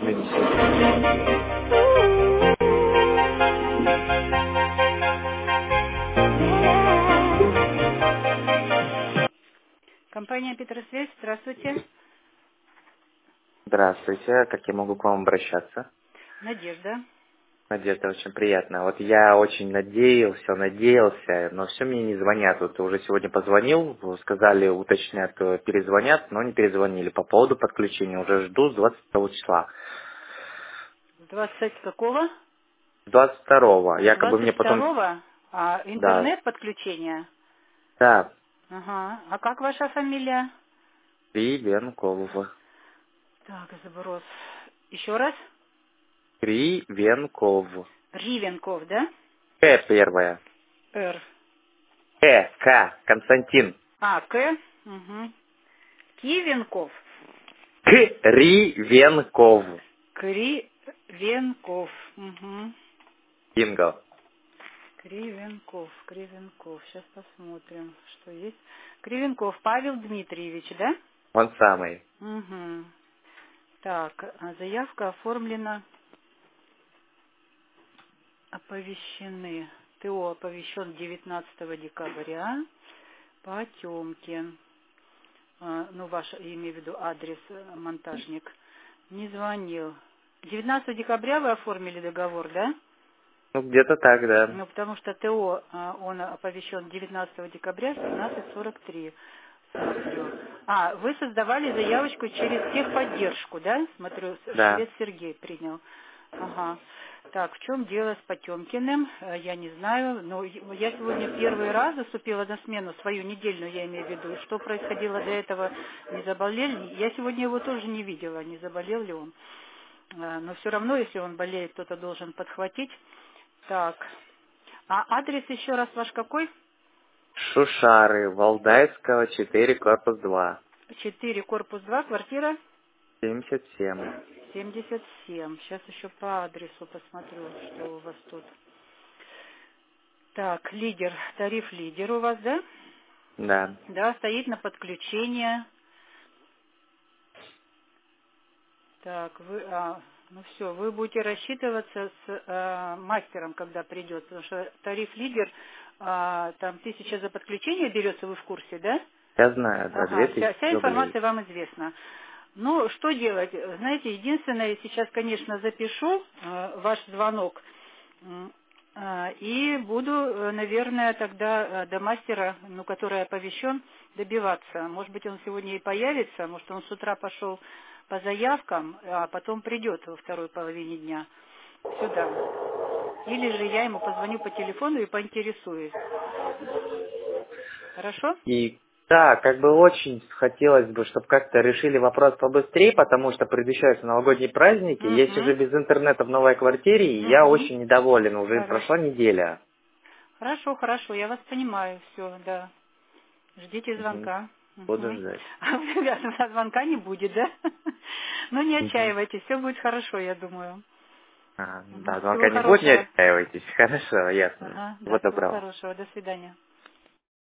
Компания Петросвязь, здравствуйте. Здравствуйте, как я могу к вам обращаться? Надежда. Надежда, очень приятно. Вот я очень надеялся, но все мне не звонят. Вот уже сегодня позвонил, сказали, уточнят, перезвонят, но не перезвонили. По поводу подключения уже жду с 22 числа. С 20 какого? С 22 С якобы мне потом... 22-го? А Да, интернет подключение? да, Ага. А как ваша фамилия? Кривенков. Так, заброс. Еще раз? Кривенков. Ривенков, да? Первая. Р. К, Константин. А, К. Угу. Кивенков. Кривенков. Кривенков. Угу. Бинго. Кривенков. Сейчас посмотрим, что есть. Кривенков Павел Дмитриевич, да? Он самый. Угу. Так, заявка оформлена, оповещены. ТО оповещен 19 декабря. Потемкин. Ну, ваш, я имею в виду адрес, монтажник. Не звонил. 19 декабря вы оформили договор, да? Ну, где-то так, да. Ну, потому что ТО, он оповещен 19 декабря в 17:43. Смотрю. А, вы создавали заявочку через техподдержку, да? Смотрю, Да. Швед Сергей принял. Ага. Так, в чем дело с Потемкиным? Я не знаю, но я сегодня первый раз заступила на смену, свою недельную, я имею в виду. Что происходило до этого, не заболел ли? Я сегодня его тоже не видела, не заболел ли он. Но все равно, если он болеет, кто-то должен подхватить. Так, а адрес еще раз ваш какой? Шушары, Валдайского, 4, корпус 2. 4, корпус 2, квартира 77. 77. Сейчас еще по адресу посмотрю, что у вас тут. Так, лидер, тариф лидер у вас, да? Да. Да, стоит на подключение. Так, ну все, вы будете рассчитываться с мастером, когда придет, потому что тариф лидер, там 1000 за подключение берется, вы в курсе, да? Я знаю, да, Ага, 2000 вся рублей. информация вам известна. Ну, что делать? Знаете, единственное, сейчас, конечно, запишу ваш звонок и буду, наверное, тогда до мастера, ну, который оповещен, добиваться. Может быть, он сегодня и появится, может, он с утра пошел по заявкам, а потом придет во второй половине дня сюда. Или же я ему позвоню по телефону и поинтересуюсь. Хорошо? И да, как бы очень хотелось бы, чтобы как-то решили вопрос побыстрее, потому что предвещаются новогодние праздники. Я сижу Угу. без интернета в новой квартире, и я Угу. очень недоволен. Уже Хорошо. прошла неделя. Хорошо, я вас понимаю, все, да. Ждите Мгм. звонка. Буду Угу. ждать. А у тебя звонка не будет, да? Ну, не Мгм. отчаивайтесь, все будет хорошо, я думаю. Да, Всего звонка не будет, не хорошего. отчаивайтесь. Хорошо, ясно. Ага, да, Вот всего доброго. хорошего. До свидания.